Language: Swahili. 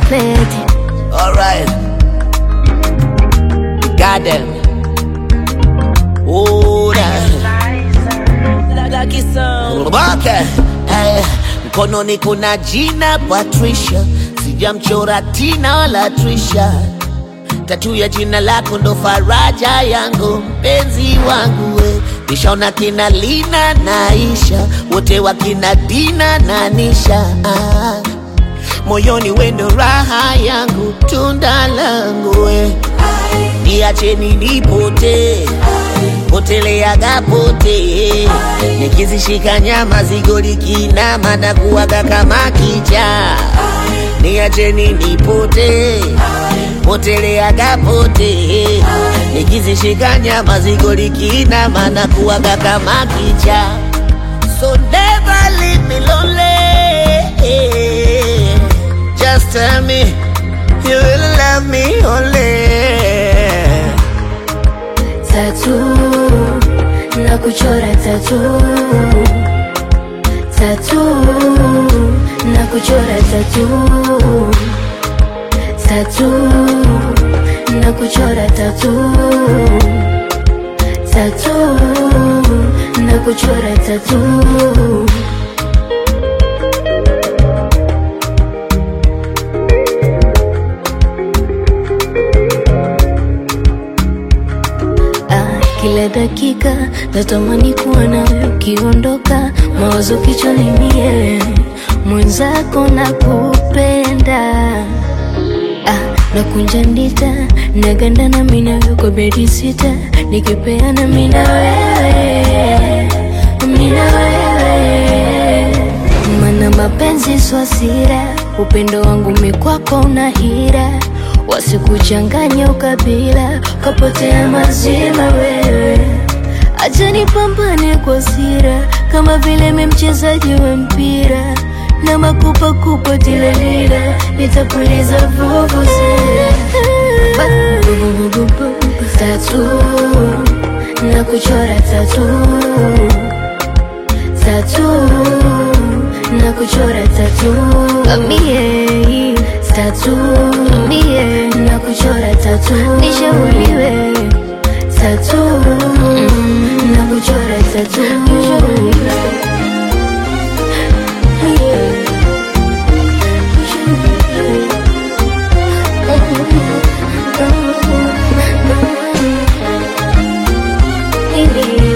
pete. Alright. Got them. Oh, okay. Mkononi kuna jina Patricia, sijamchora Tina wala Trisha. Tatu ya jina lako ndo faraja yangu, mpenzi wangu we. Nishaona kina Lina na Aisha, wote wakina Dina na Nisha. Moyoni wendo raha yangu, tunda langu we. Niacheni nipote, poteleaga pote. Nikizishika nyama zigoli kinama na kuwaga kama kicha. Niacheni nipote, poteleaga pote. Nikizishika nyama zigoli kinama na kuwaga kama kicha. So never leave me lonely. Just tell me you will love me only. Tattoo, na kuchora tattoo. Tattoo, na kuchora tattoo. Tattoo, na kuchora tattoo. Tattoo, na kuchora tattoo. Kila dakika natamani kuwa nawe ukiondoka, mawazo kichwani mie, mwenzako nakupenda. Nakunja ndita, naganda na mina wewe kwa bedi sita, nikipeana mina wewe, mina wewe. Mana mapenzi swasira, upendo wangu mikwako unahira. Wasikuchanganya ukabila, kapotea mazima wewe. Acha nipambane kwa sira, kama vile mchezaji wa mpira. Na makupa kupa tilalila, nitapuliza vuvuzela. Tattoo, na kuchora tattoo. Tattoo, na kuchora tattoo. Mie, tattoo, mie, na kuchora tattoo. Nishauriwe tattoo, na kuchora tattoo. Baby